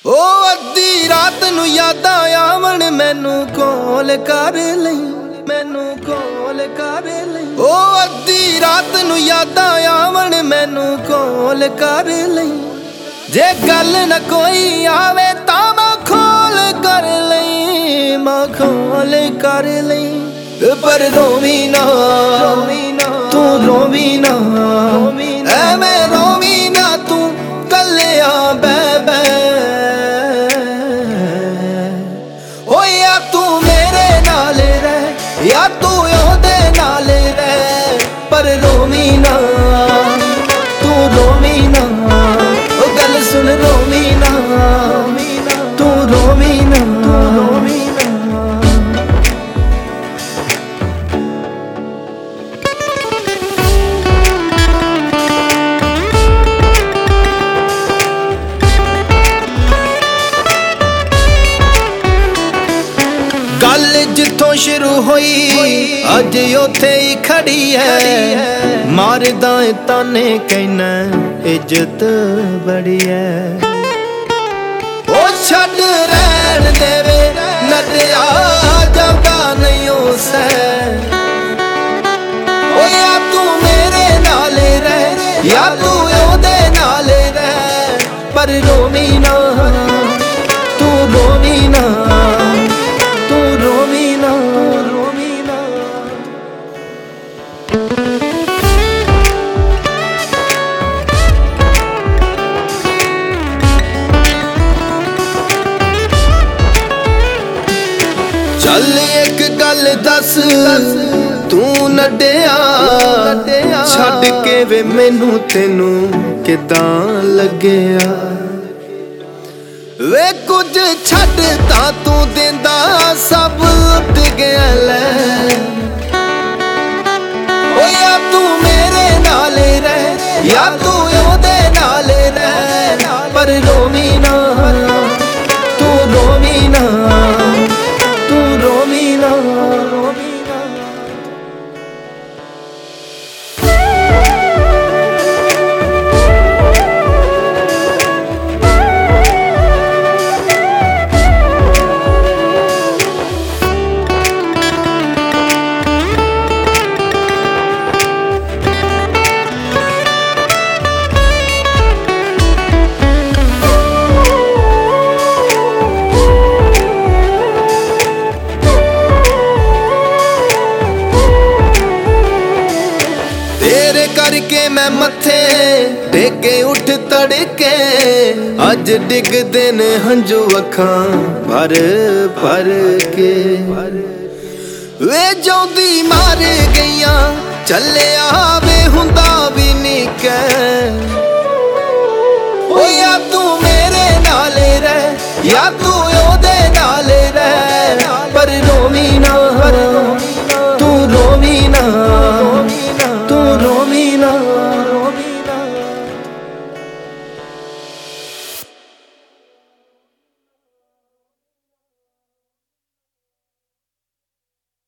ओ अद्धी रात नू यादां आवन मैनू कॉल कर लई, मैनू कॉल कर लई। ओ अद्धी रात नू यादां आवन मैनू कॉल कर लई। जे गल न कोई आवे तां मां खोल कर लई, मां खोल कर लई। पर रोवी ना तू, रोवी ना एवें रोवी ना तू कल्लिया बै बै। ओ या तू मेरे नाल रह या तू ओहदे नाल रह, पर रोवी ना तू, रोवी ना। ओ गल सुन रोवी ना तू, रोवी ना, रोवी ना। गल जिथों शुरू होई अज उथे ही खड़ी है। मारदा ताने कहना इज्जत बड़ी है। ओ छड़ रहन देवे नदिया जाता नहीं उसे। ओ या तू मेरे नाल रह या तू ओहदे नाल रह, पर रोवी ना तू, रोवी ना तू, रोवी ना, रोवी ना। चल एक गल दस तू नड्डिया, छड़ के वे मैनू तेनू किदां लग्गिया। वे कुछ छड़ तां तू देंदा सब लुट गया लै। ओ या तू मेरे नाल रह या तू ओहदे नाल रह, पर रोवी ना तू, रोवी ना तू, रोवी ना, रोवी ना। तेरे करके मैं मथे टेके उठ तड़के, अज डिगदे ने हंजू अखां भर भर के। वे जोंदी मार गईयां चलिया वे हुंदा भी नहीं कै। ओ या तू मेरे नाल रह या तू ओहदे नाल रह,